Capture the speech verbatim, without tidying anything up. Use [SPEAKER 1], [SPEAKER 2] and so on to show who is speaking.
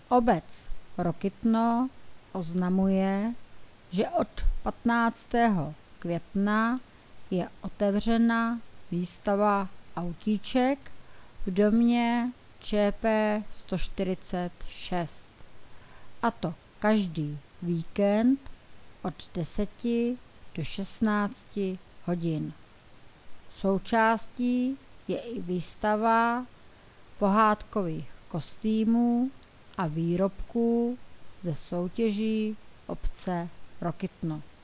[SPEAKER 1] Obec Rokytno oznamuje, že od patnáctého května je otevřena výstava autíček v domě Č P sto čtyřicet šest, a to každý víkend od deseti do šestnácti hodin. Součástí je i výstava pohádkových kostýmů a výrobků ze soutěží obce Rokytno.